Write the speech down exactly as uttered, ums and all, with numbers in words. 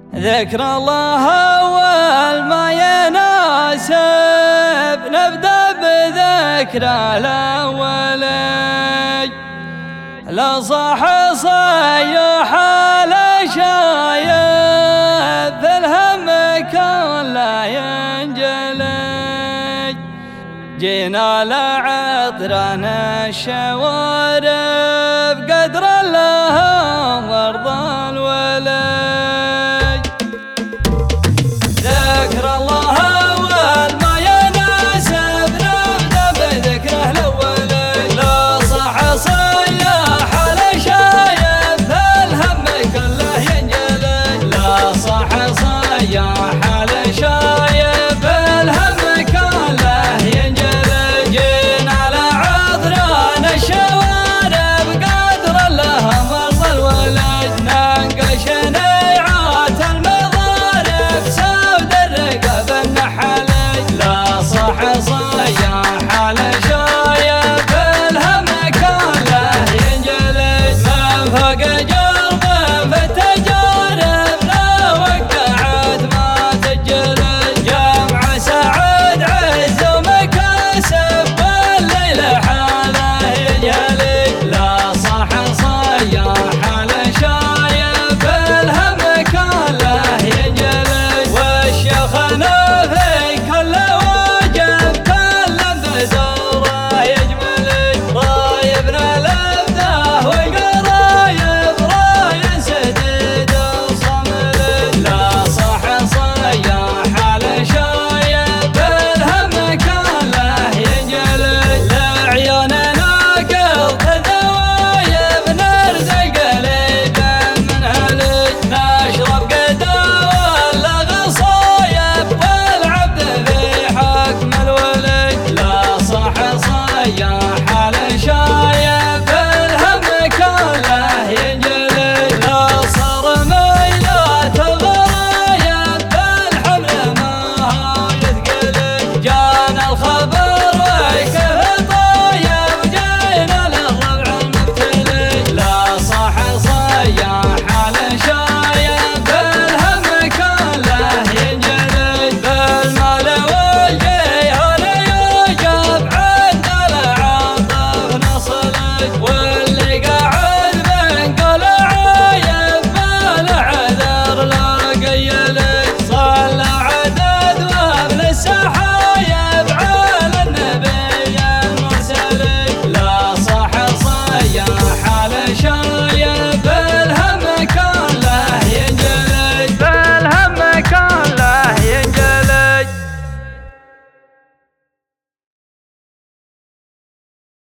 ذكر الله أول ما يناسب، نبدأ بذكر الأولي. لا صح صيح الشايب، في الهم كان لا ينجلي. جينا لعطرنا الشوارب، قدر لها ضرب الولي. ذكر الله أول ما يناسب، نبدأ بذكره الأولي. لا صح صيح الشايب، في الهم كله ينجلي. لا صح صيح